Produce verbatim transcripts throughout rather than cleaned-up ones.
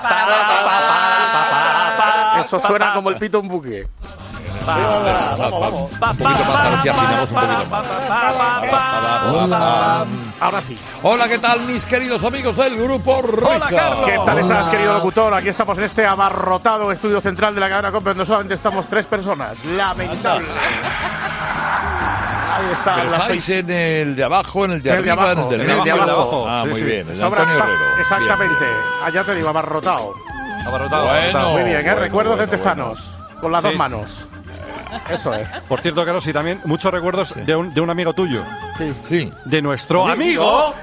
Eso suena como el pito un buque. Vamos, vamos. Un poquito más, a ver si afinamos un poquito más. Hola. Ahora sí. Hola, ¿qué tal, mis queridos amigos del Grupo Risa? Hola, Carlos. ¿Qué tal estás, querido locutor? Aquí estamos en este abarrotado estudio central de la cadena COPE, donde solamente estamos tres personas. Lamentable. Ahí está. Pero la estáis soy... en el de abajo, en el de arriba, abajo, en el del en medio, el de abajo. Ah, Sí, muy sí. bien. El de Sobra Antonio pa- Herrero. Exactamente. Bien. Allá te digo, abarrotado. Abarrotado. Bueno, Muy bien, ¿eh? bueno, Recuerdos bueno, de tezanos. bueno. Con las Sí. dos manos. Eso es. Por cierto, Carlos, y también muchos recuerdos Sí. de, un, de un amigo tuyo. Sí. Sí. De nuestro amigo...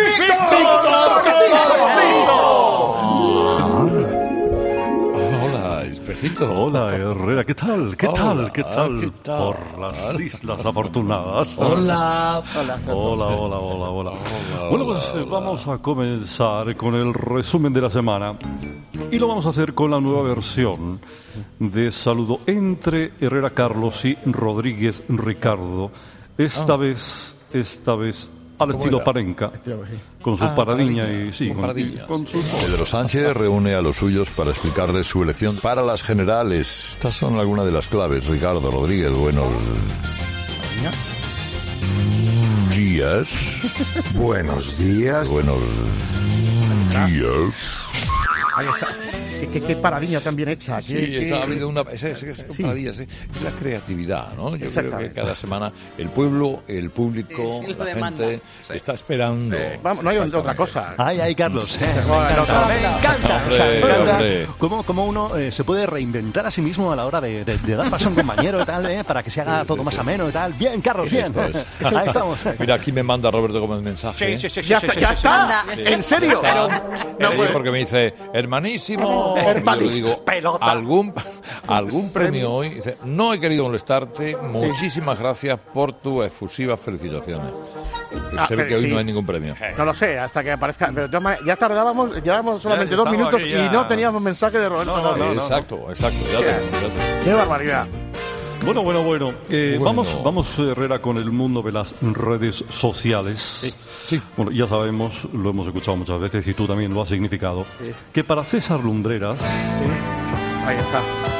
Hola, espejito. Hola, Herrera, ¿qué tal? ¿Qué Hola, tal? ¿Qué tal? ¿qué tal? Por las Islas Afortunadas. Hola. Hola. Hola, hola, hola, hola. Hola, Bueno, pues hola, eh, vamos a comenzar con el resumen de la semana. Y lo vamos a hacer con la nueva versión de saludo entre Herrera Carlos y Rodríguez Ricardo. Esta vez, esta vez al estilo era? Parenca, con su Ah, paradiña paradilla, y sí, con con, paradilla, con sí. su... Pedro Sánchez reúne a los suyos para explicarles su elección para las generales. Estas son algunas de las claves. Ricardo Rodríguez, buenos días. Buenos días. Buenos días. Ahí está. Qué, qué, qué paradiña tan bien hecha. Sí, Qué- qué- está habiendo una esa, esa, esa Sí. paradilla, sí. Es la creatividad, ¿no? Yo creo que Exactamente. cada semana el pueblo, el público, Sí, sí, lo la demanda. gente está esperando. Vamos, no hay otra cosa. Ay, ay, Carlos. eh, Bueno, me encanta, me encanta. O sea, me Hombre, encanta hombre. cómo, cómo uno eh, se puede reinventar a sí mismo a la hora de, de- de dar paso a un compañero y tal, eh, para que se haga Sí, todo sí, más sí. ameno y tal. Bien, Carlos, bien. Esto es. Ahí estamos. Mira, aquí me manda Roberto Gómez mensaje. Sí, sí, sí, Ya sí, está, sí, ya sí, está. Anda. ¿En serio? Está. No Sí, puede. porque me dice, hermanísimo. Hermani- Y yo le digo, pelota. algún, algún premio hoy. Dice, no he querido molestarte. Muchísimas gracias por tus efusivas felicitaciones. Ah, Se ve pero que hoy sí. no hay ningún premio. No lo sé, hasta que aparezca. Pero de todas maneras, ya tardábamos, llevábamos solamente Ya dos estamos minutos aquí y ya. no teníamos mensaje de Roberto. No, no, Gómez. no, no. exacto, exacto. Ya te- ya te- Qué barbaridad. Bueno, bueno, bueno. Eh, Bueno. Vamos, vamos, Herrera, con el mundo de las redes sociales. Sí. Bueno, ya sabemos, lo hemos escuchado muchas veces y tú también lo has significado, Sí. que para César Lumbreras, Ahí está.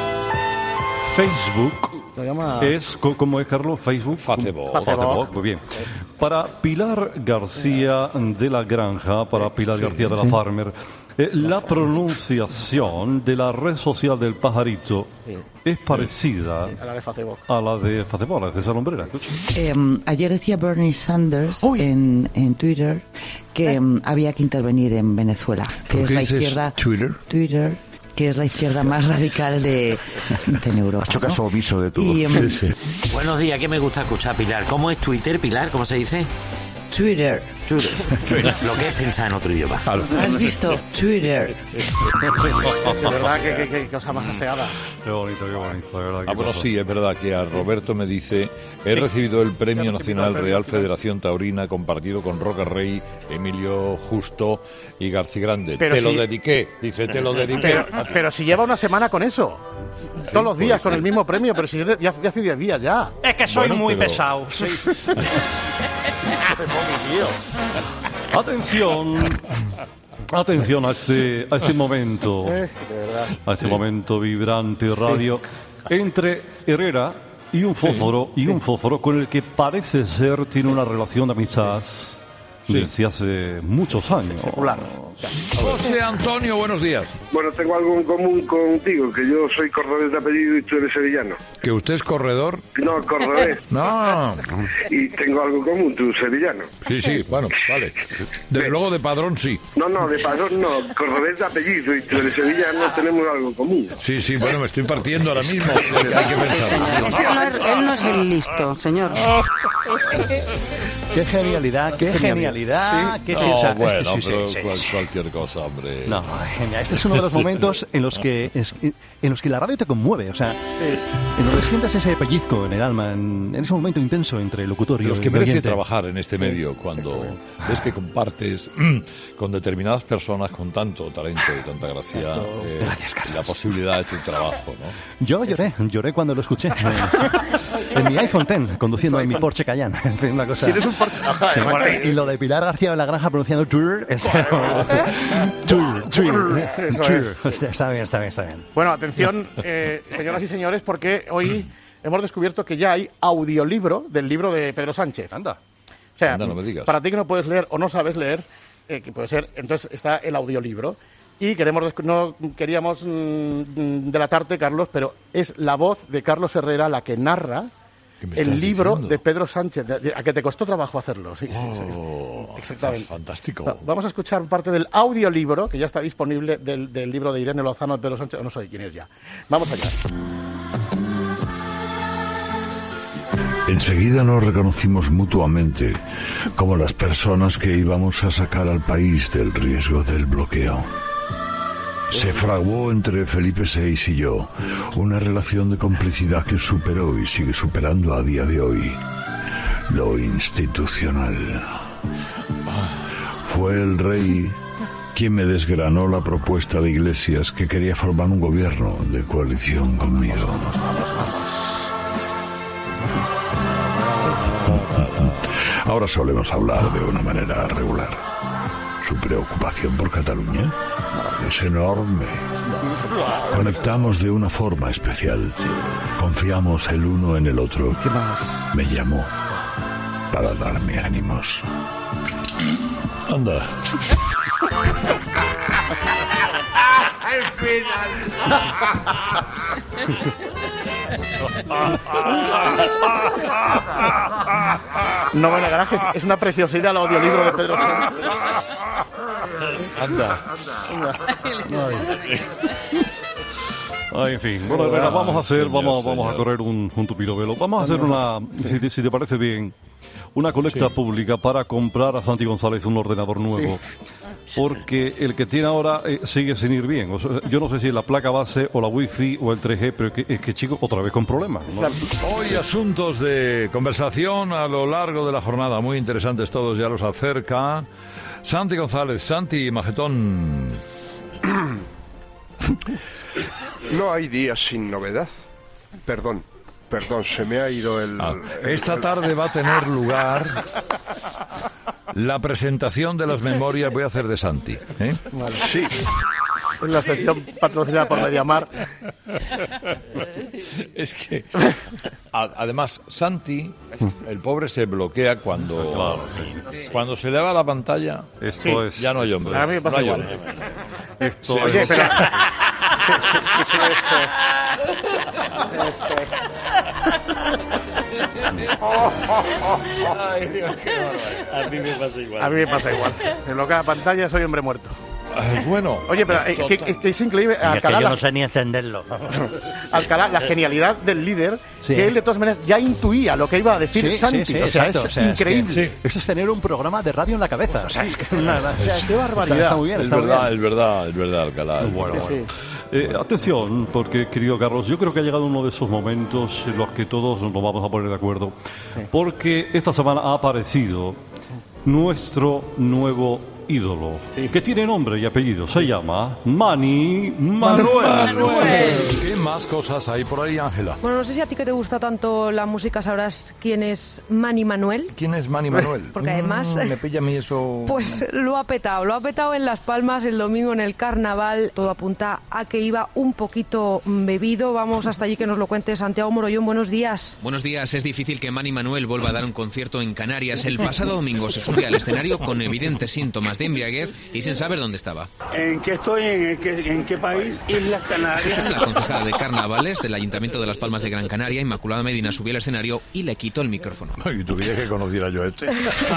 Facebook Lo llama. es, co- ¿cómo es, Carlos? Facebook. Facebook. Facebook. Muy bien. Para Pilar García de la Granja, para Pilar García de la Farmer, eh, la pronunciación de la red social del pajarito es parecida A la de Facebook. a la de Facebook, a la de César Lumbreras. Eh, ayer decía Bernie Sanders Uy. en, en Twitter que mm, había que intervenir en Venezuela, que es qué la dices izquierda Twitter? Twitter, que es la izquierda más radical de, de Europa. Hecho ¿no? caso omiso de todo. Y, mm, Buenos días, que me gusta escuchar, Pilar. ¿Cómo es Twitter, Pilar? ¿Cómo se dice? Twitter. Twitter. Lo que es pensar en otro idioma. ¿Has visto Twitter? De verdad, qué, qué, qué cosa más aseada. Qué bonito, qué bonito, de verdad. Ah, qué bueno, cosa. sí, es verdad que a Roberto me dice, he recibido el Premio Nacional Real Federación Taurina compartido con Roca Rey, Emilio Justo y García Grande. Pero te lo sí. dediqué, dice, te lo dediqué. Pero, pero si lleva una semana con eso. Todos los días pues, con sí. el mismo premio, pero si ya, ya hace diez días ya. Es que soy Bueno, muy pero- pesado. sí. Tío. Atención. Atención a este, a este momento. Eh, de verdad. A este momento vibrante radio entre Herrera y un fósforo y un fósforo con el que parece ser tiene una relación de amistad desde hace muchos años. Secular. José Antonio, buenos días. Bueno, tengo algo en común contigo, que yo soy cordobés de apellido y tú eres sevillano. ¿Que usted es corredor? No, cordobés. No. Y tengo algo en común, tú sevillano. Sí, sí, bueno, vale. Desde luego de padrón sí. No, no, de padrón no, cordobés de apellido y tú eres sevillano, tenemos algo en común. Sí, sí, bueno, me estoy partiendo ahora mismo. Hay que pensar. Ese no es- él no es el listo, señor. Qué genialidad, qué genialidad, qué No, genialidad. bueno, Este sí, sí, pero sí, cual- sí. cualquier cosa, hombre. No, genial. Este es uno de los momentos en los que es- en los que la radio te conmueve, o sea, en donde sientes ese pellizco en el alma, en, en ese momento intenso entre el locutor y Los el que merece oyente. trabajar en este medio cuando ves que compartes con determinadas personas con tanto talento y tanta gracia eh, Gracias, Carlos. la posibilidad de tu trabajo, ¿no? Yo lloré, lloré cuando lo escuché. En, en mi iPhone diez, conduciendo en mi Porsche Cayenne. En fin, una cosa. Tienes un Porsche. Ajá, Sí, además, bueno, y lo de Pilar García de la Granja pronunciando Tour es. Tour, Sí. Eso Sí. es. Está, está bien, está bien, está bien. Bueno, atención, eh, señoras y señores, porque hoy hemos descubierto que ya hay audiolibro del libro de Pedro Sánchez. Anda. O sea, Anda, no me digas. para ti que no puedes leer o no sabes leer, eh, que puede ser, entonces está el audiolibro. Y queremos descu- no queríamos mm, delatarte, Carlos, pero es la voz de Carlos Herrera la que narra ¿Qué me el estás libro diciendo? de Pedro Sánchez, de- de- a que te costó trabajo hacerlo. Sí, sí, sí. Oh, Exactamente. Fantástico. Va- Vamos a escuchar parte del audiolibro que ya está disponible del, del libro de Irene Lozano de Pedro Sánchez. No sé quién es ya. Vamos allá. Enseguida nos reconocimos mutuamente como las personas que íbamos a sacar al país del riesgo del bloqueo. Se fraguó entre Felipe sexto y yo una relación de complicidad que superó y sigue superando a día de hoy lo institucional. Fue el rey quien me desgranó la propuesta de Iglesias, que quería formar un gobierno de coalición conmigo. Ahora solemos hablar de una manera regular. Su preocupación por Cataluña es enorme. Conectamos de una forma especial. Confiamos el uno en el otro. ¿Qué más? Me llamó para darme ánimos. Anda. Al final. No me negarás que es, es una preciosidad el audiolibro de Pedro Sánchez. Anda. Ay, en fin, bueno, Herrera, vamos a hacer, vamos, vamos a correr un, un tupido velo. Vamos a hacer una, si te, si te parece bien, una colecta Sí. pública para comprar a Santi González un ordenador nuevo. Porque el que tiene ahora eh, sigue sin ir bien. O sea, yo no sé si es la placa base o la wifi o el tres G, pero es que, es que chico, otra vez con problemas, ¿no? Hoy asuntos de conversación a lo largo de la jornada, muy interesantes todos, ya los acerca. Santi González, Santi Majetón. No hay días sin novedad. Perdón, perdón, se me ha ido el... Ah, el- esta el- tarde va a tener lugar la presentación de las memorias, voy a hacer de Santi. ¿eh? Vale. Sí. Es la sección patrocinada por Mediamar. Es que, a- además, Santi, el pobre se bloquea cuando, cuando se le va la pantalla. Esto Sí. es... Ya no hay hombre. A mí me pasa no hay igual. hombre. Esto Sí, es... Oye, pero... Ay, Dios, qué bárbaro. A mí me pasa igual. A mí me pasa igual. En lo que a pantalla soy hombre muerto. Ay, bueno. Oye, pero eh, que, que- que es increíble. Es que Alcalá, yo la, no sé ni encenderlo. Alcalá, la genialidad del líder, Sí. que él de todas maneras ya intuía lo que iba a decir Sí, Santi. sí, sí, o sea, exacto. es O sea, es que- increíble. Esto es tener un programa de radio en la cabeza. O sea, es que una- O sea, qué barbaridad. Está, está muy bien, Es está muy verdad, bien. es verdad, es verdad, Alcalá. es Bueno, verdad. bueno. Eh, atención, porque, querido Carlos, yo creo que ha llegado uno de esos momentos en los que todos nos vamos a poner de acuerdo. Porque esta semana ha aparecido nuestro nuevo ídolo, que tiene nombre y apellido. Se llama Manny Manuel. ¿Qué más cosas hay por ahí, Ángela? Bueno, no sé si a ti que te gusta tanto la música sabrás quién es Manny Manuel. ¿Quién es Manny Manuel? Porque además- Mm, me pilla a mí eso... Pues lo ha petado, lo ha petado en Las Palmas el domingo en el carnaval. Todo apunta a que iba un poquito bebido. Vamos hasta allí que nos lo cuente Santiago Morollón. Buenos días. Buenos días. Es difícil que Manny Manuel vuelva a dar un concierto en Canarias. El pasado domingo se subió al escenario con evidentes síntomas de embriaguez y sin saber dónde estaba. ¿En qué estoy? ¿En qué, en qué país? Islas Canarias. La concejala de Carnavales del Ayuntamiento de Las Palmas de Gran Canaria, Inmaculada Medina, subió al escenario y le quitó el micrófono. Ay, ¿tú querías que conociera yo a este?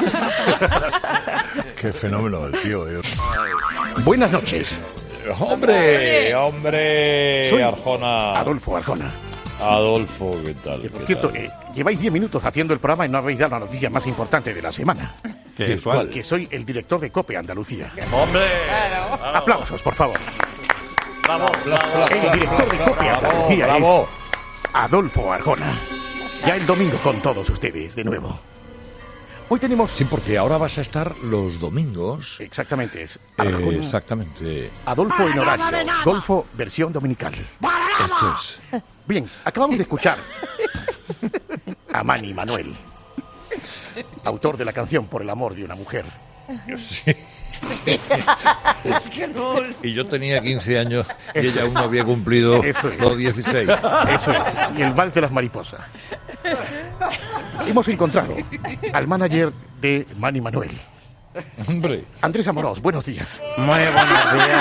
Qué fenómeno el tío. eh. Buenas noches. ¡Hombre! ¡Hombre! Soy Arjona. Adolfo Arjona. Adolfo, ¿qué tal? Que, por ¿Qué cierto, tal? eh, lleváis diez minutos haciendo el programa y no habéis dado la noticia más importante de la semana. ¿Qué es? ¿Cuál? Que soy el director de COPE Andalucía. ¡Hombre! Aplausos, por favor. ¡Bravo! El director de COPE Andalucía bravo. es Adolfo Arjona. Ya el domingo con todos ustedes, de nuevo. Hoy tenemos... Sí, porque ahora vas a estar los domingos. Exactamente, es Eh, Arjona. exactamente. Adolfo en horario. Adolfo versión dominical. Esto es. Bien, acabamos de escuchar a Manny Manuel, autor de la canción Por el amor de una mujer. Sí. Y yo tenía quince años y ella aún no había cumplido los dieciséis. Eso es. Y el vals de las mariposas. Hemos encontrado al manager de Manny Manuel. Hombre. Andrés Amorós, buenos días. Muy buenos días.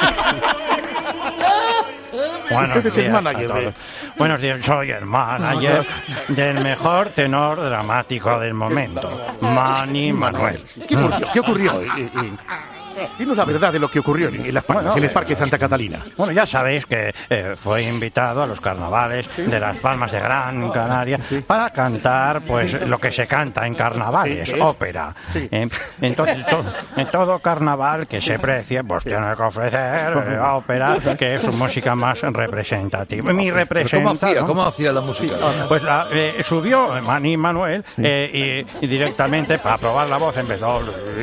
Buenos Usted es el días manager a todos. de... Buenos días, soy el manager del mejor tenor dramático del momento, Manny Manuel. ¿Qué ocurrió? ¿Qué ocurrió? Eh, eh, Dinos la verdad de lo que ocurrió en, en Las Palmas, Bueno, en el Parque Santa Catalina. Bueno, ya sabéis que eh, fue invitado a los carnavales de Las Palmas de Gran Canaria para cantar pues lo que se canta en carnavales, Sí, ¿qué es? ópera. Sí. Eh, en, to- en to- en todo carnaval que se precie, pues tiene que ofrecer eh, ópera, que es su música más representativa. Mi ¿Pero representa, ¿Cómo hacía? ¿no? ¿Cómo hacía la música? Pues la, eh, subió Manny Manuel eh, y, y directamente para probar la voz empezó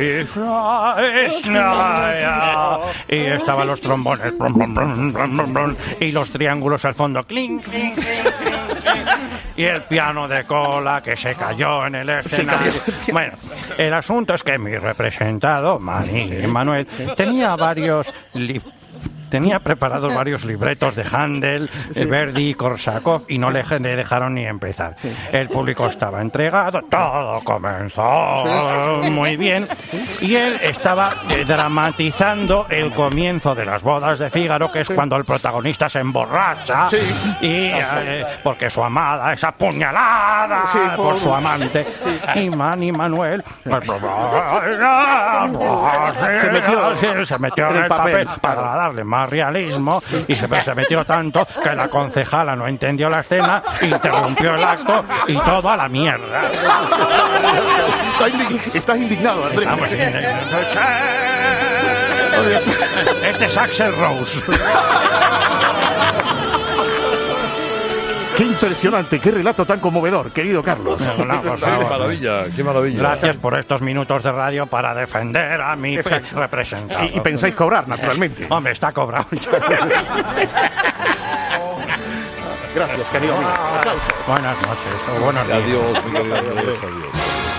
y estaban los trombones y los triángulos al fondo clink, clink, clink, clink, clink, y el piano de cola que se cayó en el escenario. Bueno, el asunto es que mi representado, Manny Manuel, tenía varios li- Tenía preparados varios libretos de Handel, Sí. Verdi y Korsakov y no le, le dejaron ni empezar. El público estaba entregado, todo comenzó muy bien y él estaba eh, dramatizando el comienzo de las bodas de Fígaro, que es cuando el protagonista se emborracha Sí. y eh, porque su amada es apuñalada Sí, por por- su amante. Y Manny Manuel pues, Se metió Sí, se metió en el papel para darle más realismo y se, se metió tanto que la concejala no entendió la escena, interrumpió el acto y todo a la mierda. Está indig- Estás indignado, Andrés. Estamos indignados. Este es Axl Rose. Qué impresionante, qué relato tan conmovedor, querido Carlos. No, no, por Qué favor. maravilla, qué maravilla. Gracias por estos minutos de radio para defender a mi pe- Exacto. representado. Y, y pensáis cobrar, naturalmente. Hombre, está cobrado. Gracias, querido amigo. Aplausos. Buenas noches o buenos días. Adiós, mi querido Andrés, adiós.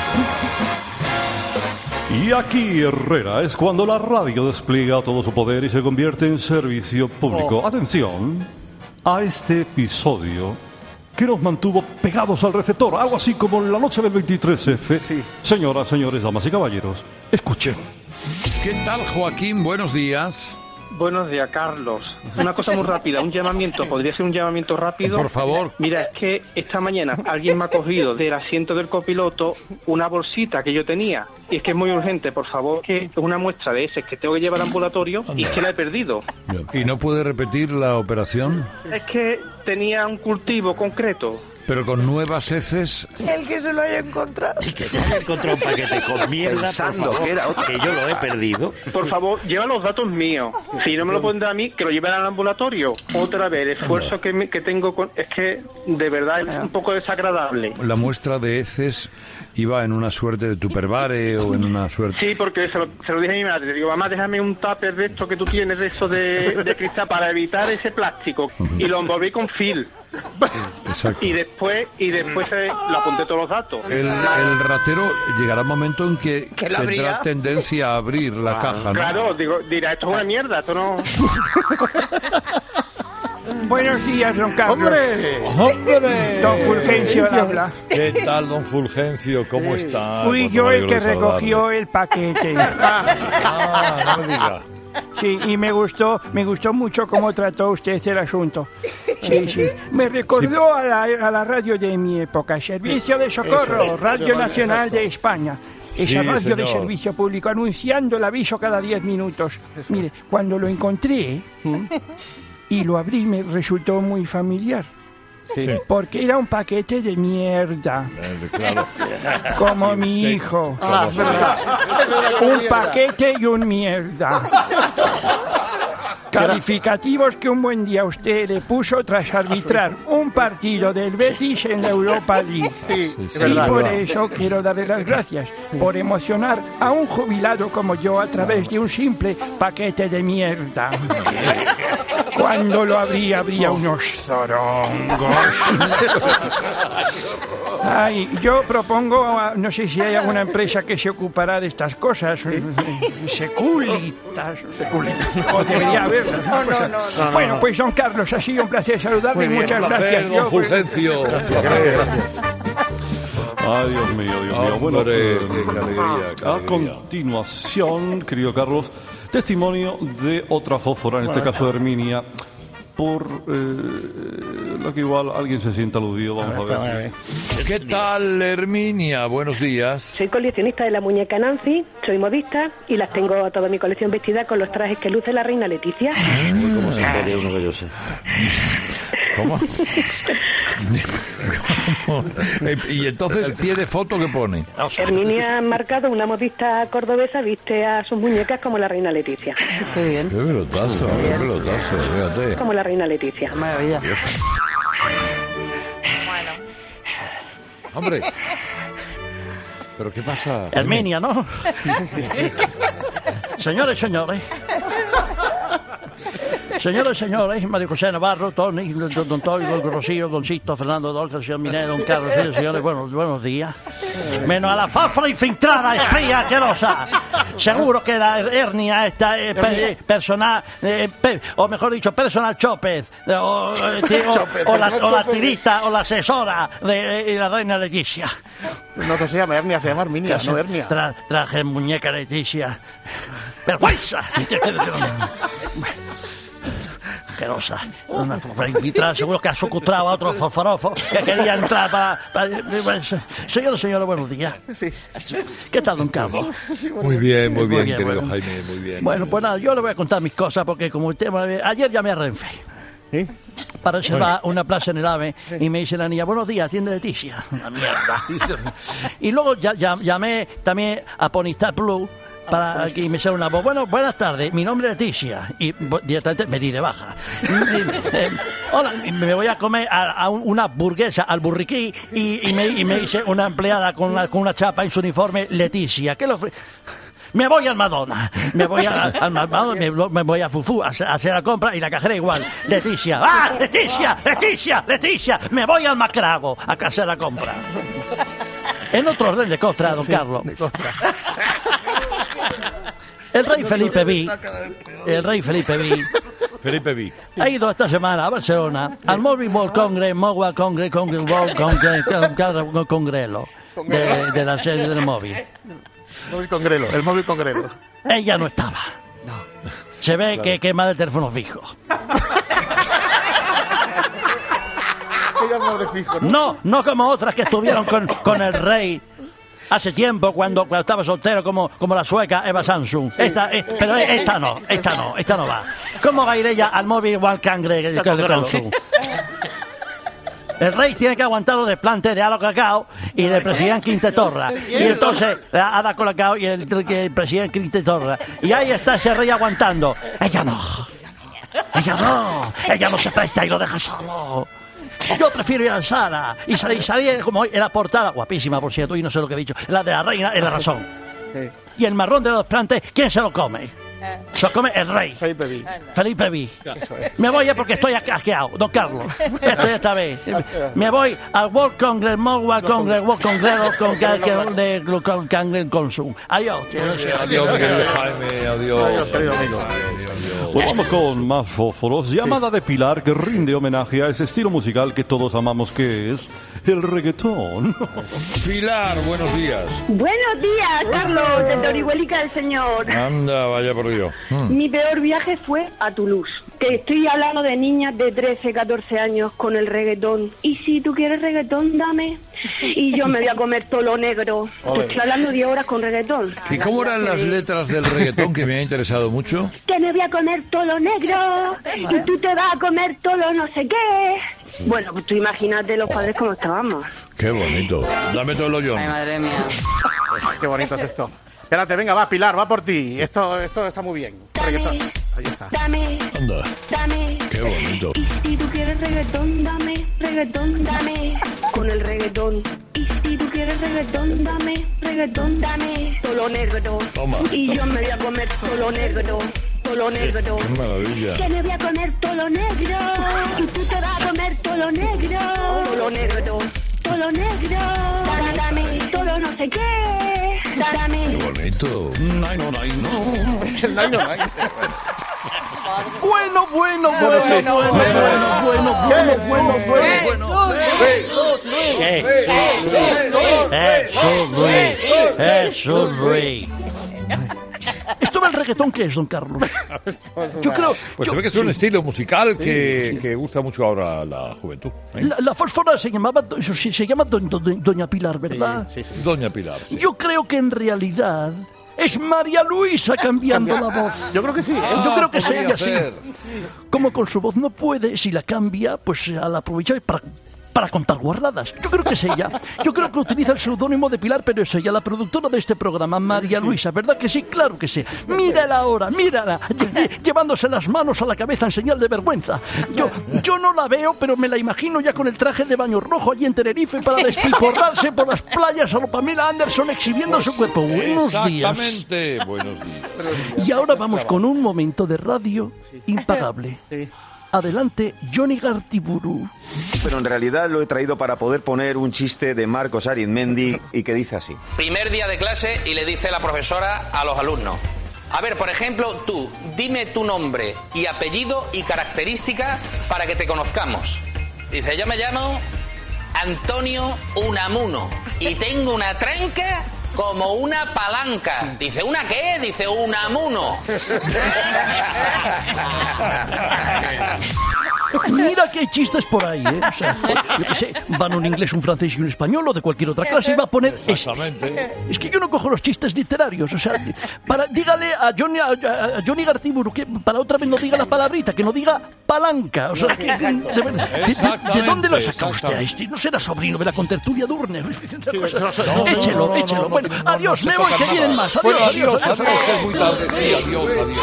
Y aquí, Herrera, es cuando la radio despliega todo su poder y se convierte en servicio público. Oh. Atención a este episodio que nos mantuvo pegados al receptor, algo así como la noche del veintitrés efe. Sí. Señoras, señores, damas y caballeros, escuchen. ¿Qué tal, Joaquín? Buenos días. Buenos días, Carlos. Una cosa muy rápida, un llamamiento, ¿podría ser un llamamiento rápido? Por favor. Mira, es que esta mañana alguien me ha cogido del asiento del copiloto una bolsita que yo tenía, y es que es muy urgente, por favor, que es una muestra de heces que tengo que llevar al ambulatorio y es que la he perdido. ¿Y no puede repetir la operación? Es que tenía un cultivo concreto. Pero con nuevas heces. El que se lo haya encontrado. Sí, que se haya encontrado un paquete con mierda, por Pensando Oh, favor, que era otro. que yo lo he perdido. Por favor, lleva los datos míos. Si no me lo pondrá a mí, que lo lleven al ambulatorio. Otra vez, el esfuerzo que, me- que tengo con, es que de verdad es un poco desagradable. La muestra de heces iba en una suerte de tupperware o en una suerte. Sí, porque se lo, se lo dije a mi madre. Digo, mamá, déjame un tupper de esto que tú tienes, de eso de, de cristal, para evitar ese plástico. Y lo envolví con film. Exacto. Y después, y después eh, lo apunté todos los datos. El, el ratero llegará un momento en que ¿Que lo tendrá abrirá? tendencia a abrir la caja, ¿no? Claro, digo, dirá, esto es una mierda, esto no... Buenos días, don Carlos. ¡Hombre! ¡Hombre! Don Fulgencio habla. ¿Qué tal, don Fulgencio? ¿Cómo está? Fui Cuánto yo me el que alegro de recogió saludarle. el paquete. Ah, no me diga. Sí, y me gustó, me gustó mucho cómo trató usted el asunto. Sí, sí. Me recordó a, la, a la radio de mi época, Servicio de Socorro, Eso, Radio eso, Nacional exacto. de España. Esa Sí, radio de señor. servicio público, anunciando el aviso cada diez minutos. Mire, cuando lo encontré y lo abrí, me resultó muy familiar. Sí. Porque era un paquete de mierda. Eh, Claro. Como Sí, mi usted, hijo. Ah, es verdad. Es verdad que Un mierda. paquete y un mierda. Calificativos que un buen día usted le puso tras arbitrar un partido del Betis en la Europa League. Sí, es Y verdad. por eso quiero darle las gracias por emocionar a un jubilado como yo a través de un simple paquete de mierda. cuando lo abría, habría unos zorongos. Ay, yo propongo, a- no sé si hay alguna empresa que se ocupará de estas cosas. Seculitas. Seculitas. O debería haberlas. No, una cosa. no, no, no. No, Bueno, no. pues don Carlos, ha sido un placer saludarle. Muy bien. Muchas Un placer, gracias. don Yo, pues, Fulgencio. Ay, Dios mío, Dios mío. Bueno, Hombre, eh, qué alegría, qué a alegría. continuación, querido Carlos, testimonio de otra fósfora, en este caso Herminia, por eh, lo que igual alguien se sienta aludido. Vamos a ver. ¿Qué tal, Herminia? Buenos días. Soy coleccionista de la muñeca Nancy, soy modista y las tengo toda mi colección vestida con los trajes que luce la reina Leticia. ¿Cómo se entere uno que yo sé? ¿Cómo? ¿Cómo? Y entonces, pie de foto, ¿qué pone? Herminia Marcado, una modista cordobesa, viste a sus muñecas como la reina Leticia. Qué bien. Qué pelotazo, qué pelotazo, fíjate. Como la reina Leticia. Maravilla. Hombre. ¿Pero qué pasa? Herminia, ¿no? Señores, señores. Señores, señores, María José Navarro, Tony, don, don Toy, don Rocío, don Sisto, Fernando Dolca, señor Minero, don Carlos, señores, señores, buenos, buenos días. Menos a la fafra infiltrada, espía asquerosa. Seguro que la hernia esta eh, pe- personal, eh, pe- o mejor dicho, personal Chópez, eh, o, eh, ti- o- Chópez, o la, personal o la Chópez. tirita, o la asesora de, de la reina Leticia. No, no se llama hernia, se llama Herminia, Que no se- hernia. tra- traje muñeca Leticia. ¡Vergüenza! Asquerosa. Una fofora infiltrada, seguro que ha secuestrado a otro fosforofo que quería entrar para... para- Señores, señores, buenos días. Sí. ¿Qué tal, don Carlos? Muy bien, muy bien, querido bueno. Jaime, muy bien. Bueno, pues nada, yo le voy a contar mis cosas porque como usted... Ayer llamé a Renfe. ¿Sí? Para reservar una plaza en el AVE y me dice la niña, buenos días, atiende Leticia. Una mierda. Y luego ya, ya- llamé también a Ponistar Plus para que me sea una voz. Bueno, buenas tardes, mi nombre es Leticia. Y bo- directamente me di de baja. Y, y, eh, hola, y me voy a comer a, a un- una hamburguesa al burriquí y, y me, y me dice una empleada con una, con una chapa en su uniforme, Leticia. ¿Qué lo ofre- Me voy al Madonna, me voy a- al Madonna, me, me voy a Fufu a hacer, a hacer la compra y la cajera igual. Leticia, ¡ah! Leticia, Leticia, Leticia, me voy al Macrago a hacer la compra. En otro orden de costra, don Carlos. El rey Felipe V, el rey Felipe V, Felipe V. ha ido esta semana a Barcelona al Mobile World Congress, Mobile Congress, Congress World Congress, Congress, Congrelo, de, de la serie del móvil. Móvil Congrelo, el móvil Congrelo. Ella no estaba. Se ve que quema de teléfono fijo. Ella no le fijo, ¿no? No, no como otras que estuvieron con, con el rey hace tiempo cuando, cuando estaba soltero como, como la sueca Eva Samsung. Esta, esta- pero esta no, esta no, esta no va. ¿Cómo va a ir ella al móvil One Cangre de Samsung? El rey tiene que aguantar los desplantes de Alo Cacao y del presidente Quintetorra. Y entonces, Ada Colacao y el, el presidente Quintetorra. Y ahí está ese rey aguantando. Ella no. Ella no. Ella no se presta y lo deja solo. Yo prefiero ir a la sala y salir, salir como hoy en la portada, guapísima por cierto, y no sé lo que he dicho, la de la reina es la razón. Y el marrón de los desplantes, ¿quién se lo come? Se lo come el rey. Felipe V. Felipe V. Me voy ya porque estoy asqueado, don Carlos. Esto ya está bien. Me voy al World Congress, World Congress, World Congress, con de con Congress Consum. Adiós. Adiós, querido Jaime, adiós. Adiós, querido amigo. Pues vamos con más fósforos. Llamada de Pilar que rinde homenaje a ese estilo musical que todos amamos, que es el reggaetón. Pilar, buenos días. Buenos días, Carlos, desde Orihuelica del Señor. Anda, vaya por Dios. Mm. Mi peor viaje fue a Toulouse. Que estoy hablando de niñas de trece, catorce años con el reggaetón. Y si tú quieres reggaetón, dame. Y yo me voy a comer todo lo negro. Ole. Estoy hablando diez horas con reggaetón. ¿Y cómo eran las letras del reggaetón que me ha interesado mucho? Que me voy a comer todo lo negro. Y tú te vas a comer todo lo no sé qué. Bueno, pues tú imagínate los padres como estábamos. Qué bonito. Dame todo el hoyón. Ay, madre mía. Qué bonito es esto. Espérate, venga, va, Pilar, va por ti. Esto, esto está muy bien. Reggaetón. Ahí está. Dame, Anda. dame. Qué bonito. Y si tú quieres reggaetón, dame, reggaetón, dame. Con el reggaetón. Y si tú quieres reggaetón, dame, reggaetón, dame. Todo lo negro. Toma. Y yo me voy a comer todo lo negro. todo lo negro. Qué maravilla. Que me voy a comer todo lo negro. Y tú te vas a comer todo lo negro. Todo lo negro. Todo lo negro. Dame, dame todo no sé qué. Dame. Qué bonito. Nine, no, nine, no. El nine, no, nine. Bueno, bueno, bueno, bueno, bueno, bueno, bueno, bueno, bueno, bueno. Jesús Luis. Jesús Luis. Jesús Luis. ¿Esto del reggaetón qué es, don Carlos? Yo creo... Pues yo- se ve que es un sí. estilo musical que, que gusta mucho ahora a la juventud. ¿eh? La, la fósfora se llamaba, eso sí, se llama do- do- Doña Pilar, ¿verdad? Sí, sí. Doña Pilar. sí. Yo creo que en realidad es María Luisa cambiando la voz. Yo creo que sí, ¿eh? Yo creo que es podría ella, sí. ser. Como con su voz no puede, si la cambia, pues la aprovecha para, para contar guarradas. Yo creo que es ella. Yo creo que utiliza el seudónimo de Pilar, pero es ella, la productora de este programa, María Luisa, ¿verdad que sí? Claro que sí. Mírala ahora, mírala, lle- lle- llevándose las manos a la cabeza en señal de vergüenza. Yo, yo no la veo, pero me la imagino ya con el traje de baño rojo allí en Tenerife para despiporrarse por las playas a lo Pamela Anderson exhibiendo su cuerpo. Buenos días. Exactamente. Buenos días. Y ahora vamos con un momento de radio impagable. Adelante, Johnny Gartiburu. Pero en realidad lo he traído para poder poner un chiste de Marcos Arizmendi y que dice así. Primer día de clase y le dice la profesora a los alumnos: a ver, por ejemplo, tú, dime tu nombre y apellido y característica para que te conozcamos. Dice, yo me llamo Antonio Unamuno y tengo una tranca como una palanca. Dice, ¿una qué? Dice, Unamuno. Mira que hay chistes por ahí, ¿eh? O sea, yo qué sé, van un inglés, un francés y un español o de cualquier otra clase y va a poner este. Es que yo no cojo los chistes literarios, o sea, para, dígale a Johnny, a, a Johnny Gartiburu que para otra vez no diga la palabrita, que no diga palanca, o sea, que, de, verdad, de- de- ¿de dónde lo saca usted a este? No será sobrino de la contertulia Durner. Échelo, échelo. Bueno, adiós, me voy, que vienen más. Adiós, Bueno, adiós, adiós, adiós, que es muy tarde. Sí, adiós, adiós.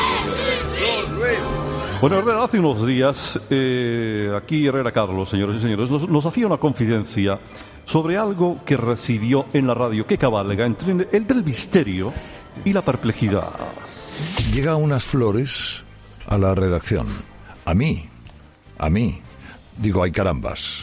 Bueno, Herrera, hace unos días, eh, aquí Herrera Carlos, señores y señores, nos, nos hacía una confidencia sobre algo que recibió en la radio que cabalga entre el del misterio y la perplejidad. Llegan unas flores a la redacción. A mí, a mí. Digo, ay carambas.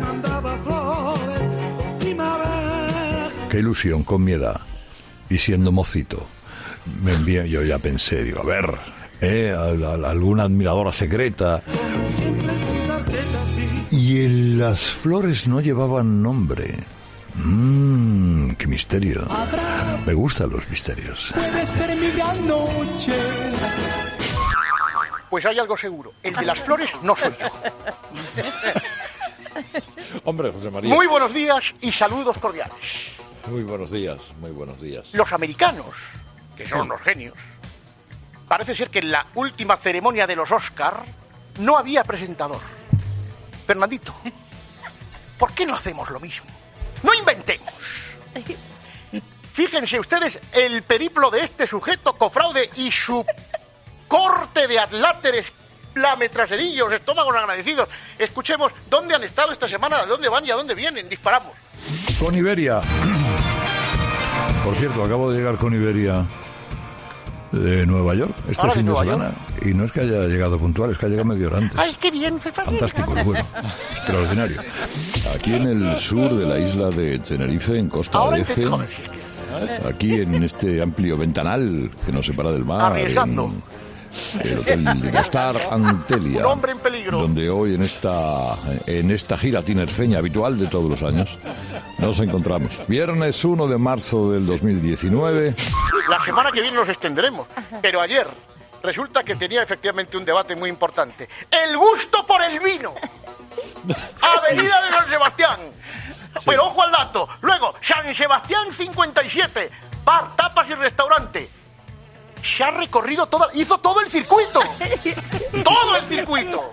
Qué ilusión con mi edad. Y siendo mocito. Me envía, yo ya pensé, digo, a ver, eh, a- a- a alguna admiradora secreta. Y en las flores no llevaban nombre. Mmm, qué misterio. Me gustan los misterios. Puede ser mi gran noche. Pues hay algo seguro. El de las flores no soy yo. Hombre, José María. Muy buenos días y saludos cordiales. Muy buenos días, muy buenos días. Los americanos, que son unos genios, parece ser que en la última ceremonia de los Oscar no había presentador. Fernandito, ¿por qué no hacemos lo mismo? ¡No inventemos! Fíjense ustedes el periplo de este sujeto cofraude y su corte de adláteres, plametraserillos, estómagos agradecidos. Escuchemos dónde han estado esta semana, de dónde van y a dónde vienen. Disparamos. Con Iberia. Por cierto, acabo de llegar con Iberia de Nueva York este Ahora de fin de Nueva semana. Y no es que haya llegado puntual, es que ha llegado media hora antes. ¡Ay, qué bien! Fantástico, es bueno, extraordinario. Aquí en el sur de la isla de Tenerife, en Costa Ahora de intento... Eje, Joder, si es que- aquí en este amplio ventanal que nos separa del mar, Arriesgando. en el Hotel Gastar Antelia, Un hombre en peligro. donde hoy en esta en esta gira tinerfeña habitual de todos los años nos encontramos. Viernes uno de marzo del dos mil diecinueve. La semana que viene nos extenderemos. Pero ayer resulta que tenía efectivamente un debate muy importante. El gusto por el vino. Avenida de San Sebastián. Pero ojo al dato. Luego, San Sebastián cincuenta y siete. Bar, tapas y restaurante. Se ha recorrido toda... Hizo todo el circuito. Todo el circuito.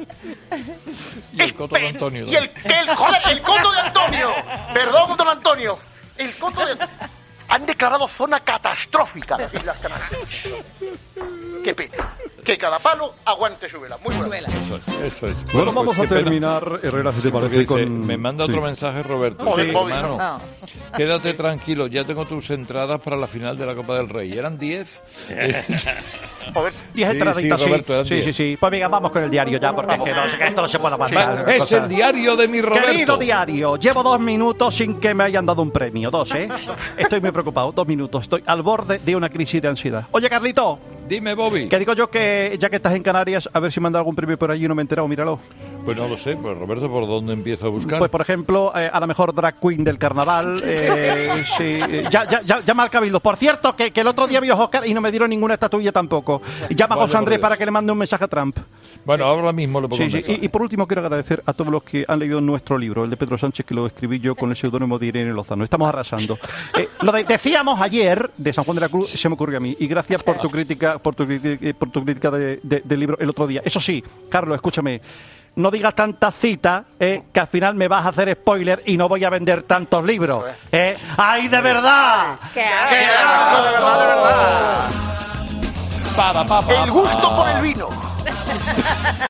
Y el coto de Antonio. Y el, el, joder, el coto de Antonio. Perdón, don Antonio. El coto de... Han declarado zona catastrófica las Islas Canarias. Qué pena. que cada palo aguante su vela. Muy buena. Eso es, eso es. Bueno, vamos pues, a qué pena. terminar, Herrera, si te Porque parece, dice, con... me manda otro sí. mensaje Roberto. Joder, Sí, Bobby, hermano, no. quédate tranquilo, ya tengo tus entradas para la final de la Copa del Rey. ¿Eran diez? Joder. Diez Sí, entraditas, sí, sí. Roberto, eran Sí, diez. sí, sí. Pues venga, vamos con el diario ya, porque es que, no, es que esto no se puede aguantar. Es Cosas- el diario de mi Roberto. Querido diario, llevo dos minutos sin que me hayan dado un premio. Dos, ¿eh? Estoy muy preocupado. Dos minutos. Estoy al borde de una crisis de ansiedad. Oye, Carlito. Dime, Bobby. Que digo yo que ya que estás en Canarias, a ver si me han dado algún premio por allí y no me he enterado. Míralo. Pues no lo sé, pues Roberto, ¿por dónde empiezo a buscar? Pues, por ejemplo, eh, a la mejor drag queen del carnaval. Eh, sí, eh, ya, ya, ya, llama al Cabildo. Por cierto, que, que el otro día vi los Oscar y no me dieron ninguna estatuilla tampoco. Llama a Vale, José Andrés por Dios. para que le mande un mensaje a Trump. Bueno, ahora mismo le pongo Sí, un sí. mensaje. Y, y por último quiero agradecer a todos los que han leído nuestro libro, el de Pedro Sánchez, que lo escribí yo con el seudónimo de Irene Lozano. Estamos arrasando. Eh, lo de, decíamos ayer de San Juan de la Cruz se me ocurrió a mí. Y gracias por tu crítica, por tu, cri- por tu crítica de- de- del libro el otro día. Eso sí, Carlos, escúchame. No digas tantas citas, eh, que al final me vas a hacer spoiler y no voy a vender tantos libros. Eh. ¡Ay, de verdad! ¡Qué asco, de verdad, de verdad! Para, pa, pa, El gusto pa. por el vino.